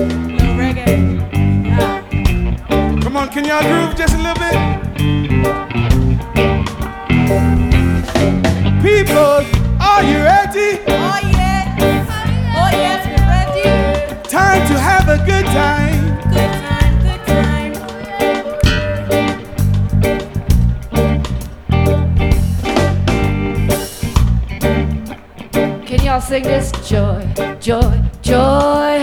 Little reggae. Yeah. Come on, can y'all groove just a little bit? People, are you ready? Oh yeah. Oh yes, we're ready. Time to have a good time. Good time, good time. Can y'all sing this? Joy, joy, joy.